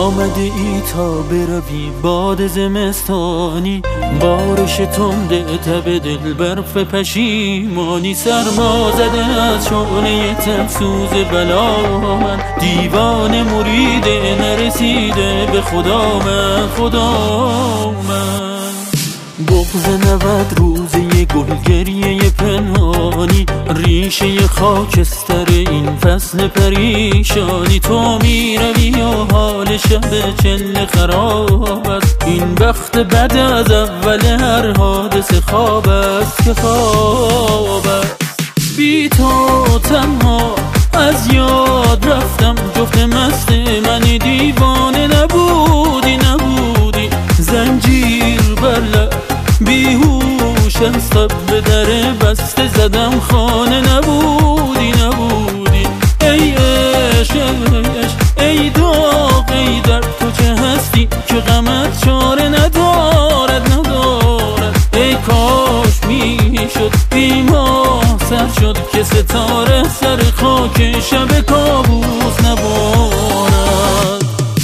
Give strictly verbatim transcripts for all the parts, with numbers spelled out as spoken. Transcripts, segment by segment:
آمده ای تا بروی باد زمستانی، بارش تنده تب دل برف پشیمانی. سرما زده از شعله تفسوز بلا من، دیوانه مرید نرسیده به خدا من، خدا من. بغض نود روزه گلگریه پنهانی، ریشه خاکستر این فصل پریشانی. تو می روی و حال شب چله خراب است، این بخت بد از اول هر حادثه خواب است که خواب است. بی تو تنها از یاد رفتم، جفت مست من دیوانه نبودی نبودی. زنجیر بر لب بیهوش از به در بسته زدم خانه نبودی نبودی. ای عشق ای عشق ای داغ ای در تو چه هستی که غمت چاره ندارد ندارد. ای کاش میشد بی ما سر شد که ستاره سر خاک شب کابوس نبارد.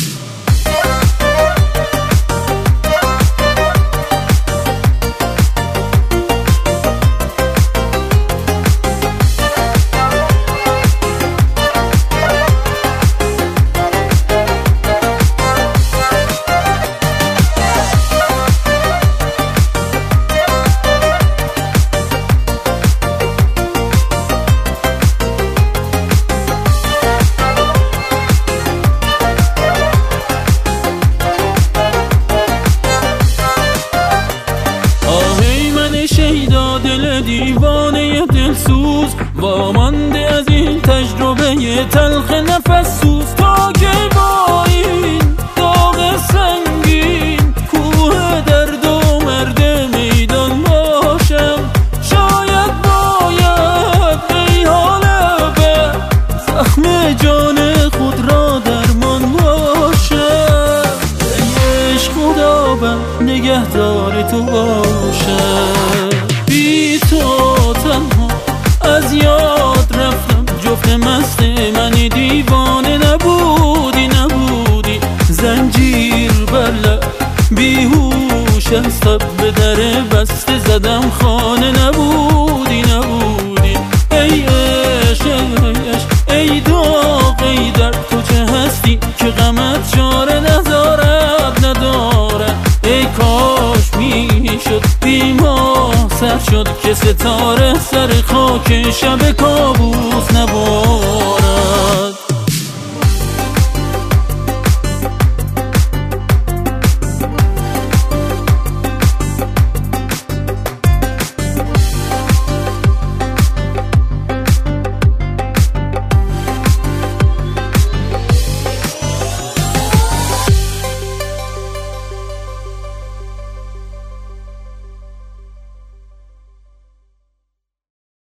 شیدا دل دیوانه دلسوز، وامانده از این تجربه تلخ نفس سوز. تا که با این داغ سنگین کوه درد و مرد میدان باشم، شاید باید ای حال به زخم جان خود را درمان باشم. ای عشق خدا بر نگهدار تو باشم. بی تو تنها از یاد رفتم، جفت مست من دیوانه نبودی نبودی. زنجیر بر لب بیهوش از به در بسته زدم خانه نبودی نبودی. ای عشق ای عشق ای داغ ای در تو چه هستی که غمت چاره ندارد ندارد. ای کاش میشد بی ما سر شد که ستاره سر خاک شب کابوس نبارد.